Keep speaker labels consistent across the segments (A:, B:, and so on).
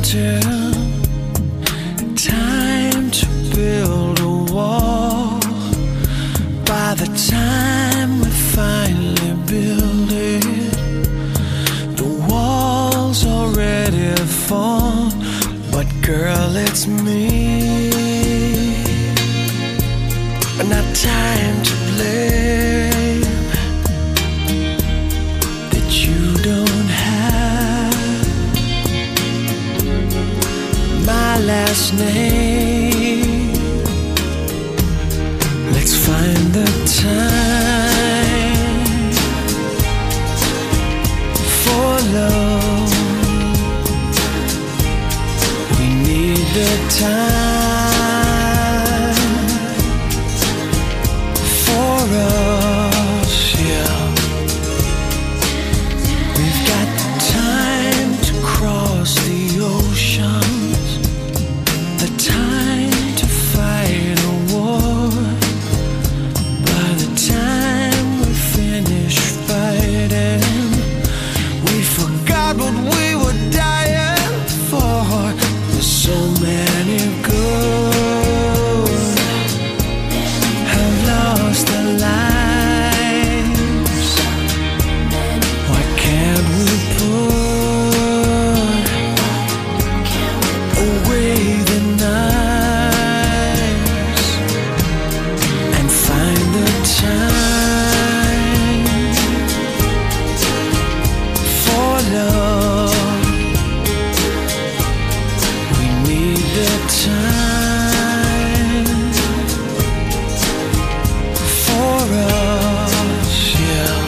A: mountain, time to build a wall. By the time we finally build it, the wall's already formed. But girl, it's me, not time to blame that you don't have my last name. Let's find the time for love. We need the time for us, yeah. We've got the time to cross the oceans, the time to fight a war. By the time we finish fighting, we forgot what we were dying for. There's so many good have lost their lives. Why can't we put away the knives and find the time for love? We need the time for us, yeah.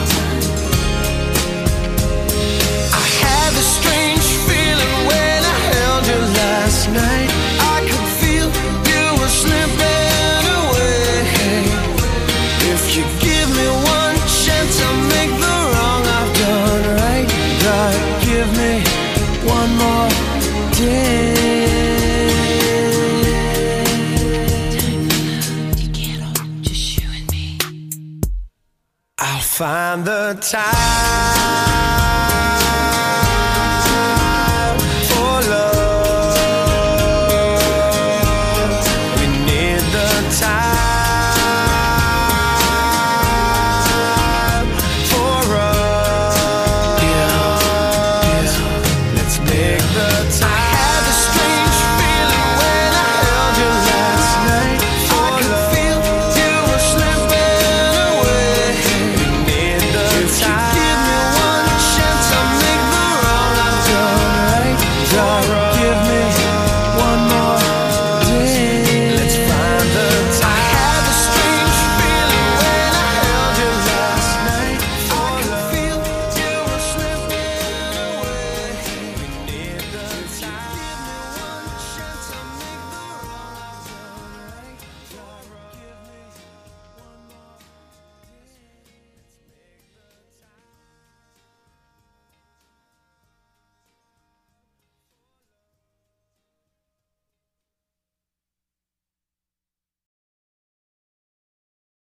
A: I had a strange feeling when I held you last night. I could feel you were slipping away. If you give me one chance, I'll make the wrong I've done right. God, give me one more day. I'll find the time